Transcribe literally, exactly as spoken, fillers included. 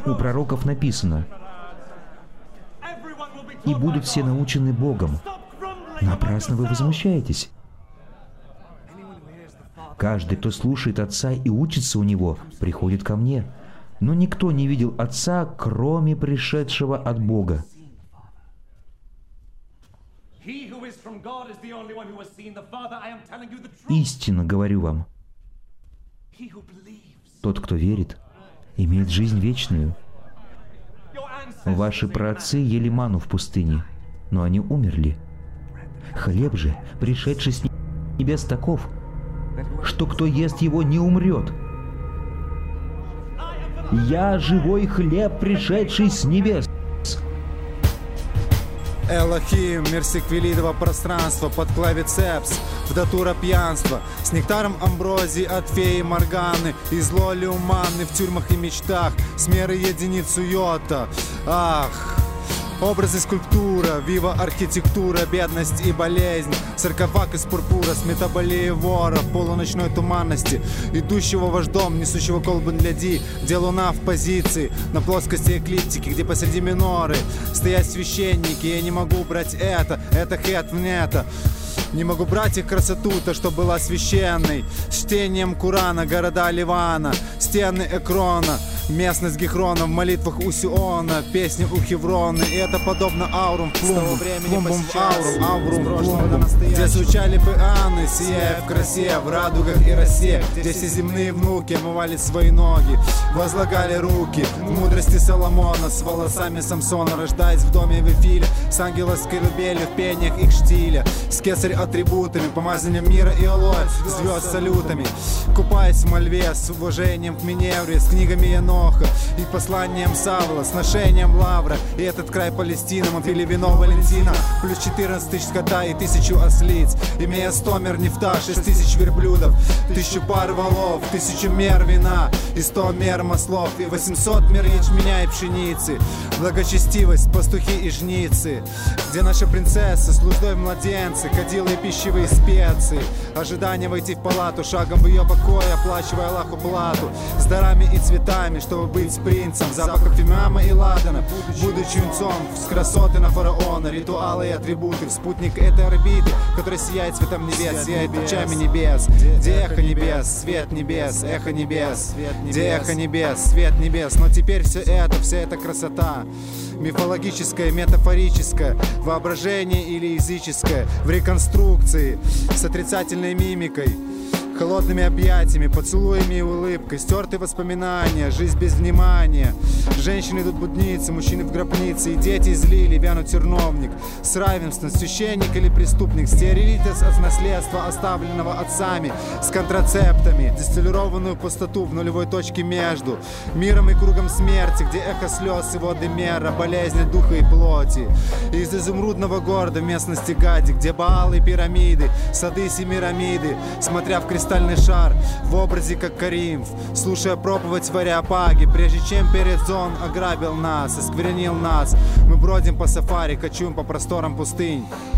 У пророков написано: «И будут все научены Богом». Напрасно вы возмущаетесь. Каждый, кто слушает Отца и учится у Него, приходит ко мне. Но никто не видел Отца, кроме пришедшего от Бога. Истинно говорю вам, тот, кто верит, имеет жизнь вечную. Ваши праотцы ели ману в пустыне, но они умерли. Хлеб же, пришедший с небес, таков, что кто ест его, не умрет. Я живой хлеб, пришедший с небес. Элохим, мир секвилидового пространства, под клавицепс, в датура пьянства, с нектаром амброзии от феи Морганы, из лоли уманны в тюрьмах и мечтах, с меры единицу йота. Ах! Образы скульптура, вива архитектура, бедность и болезнь, саркофаг из пурпура, с метаболией вора в полуночной туманности, идущего вождом, несущего колбы для ди, где луна в позиции, на плоскости эклиптики, где посреди миноры стоят священники. Я не могу брать это, это хет мне это. Не могу брать их красоту-то, что была священной. С чтением Курана, города Ливана, стены Экрона, местность Гехрона, в молитвах у Сиона, песни у Хеврона. И это подобно аурум в плумбу, плумбум в аурум, аурум в плумбум, где звучали бы аны, сияя в красе, в радугах и росе, где все земные внуки омывали свои ноги, возлагали руки в мудрости Соломона, с волосами Самсона, рождаясь в доме Вифиля, с ангела скорбели в пениях их штиля, с кесарь атрибутами, помазанием мира и алоэ, звезд салютами, купаясь в мольве, с уважением к Миневре, с книгами Еноха и посланием Савла, с ношением лавра. И этот край Палестина, мы пили вино Валентина, плюс четырнадцать тысяч скота и тысячу ослиц, имея сто мер нефта, шесть тысяч верблюдов, тысячу пар валов, тысячу мер вина и сто мер маслов, и восемьсот мер ячменя и пшеницы, благочестивость, пастухи и жницы, где наша принцесса с луздой младенцы, кадилы и пищевые специи, ожидание войти в палату, шагом в ее покое, оплачивая Аллаху плату, с дарами и цветами, чтобы быть принцем, запахов фимиама и ладана, будучи юнцом, с красоты на фараона, ритуалы и атрибуты, в спутник этой орбиты, который сияет цветом небес, сияет лучами небес, где эхо небес, свет небес, эхо небес, где эхо небес, свет небес. Но теперь все это, вся эта красота, мифологическое, метафорическое, воображение или языческое, в реконструкции, с отрицательной мимикой, холодными объятиями, поцелуями и улыбкой, стертые воспоминания, жизнь без внимания. Женщины идут будницы, мужчины в гробнице, и дети излили, вянут терновник. С равенством, священник или преступник, стерилитет от наследства, оставленного отцами, с контрацептами, дистиллированную пустоту в нулевой точке между миром и кругом смерти, где эхо слез и воды мера, болезни духа и плоти. И из изумрудного города в местности Гади, где Баалы и пирамиды, сады Семирамиды, смотря в крест кристальный шар в образе как Каримф, слушая проповедь в Ариапаге, прежде чем Перезон ограбил нас, осквернил нас. Мы бродим по сафари, кочуем по просторам пустынь.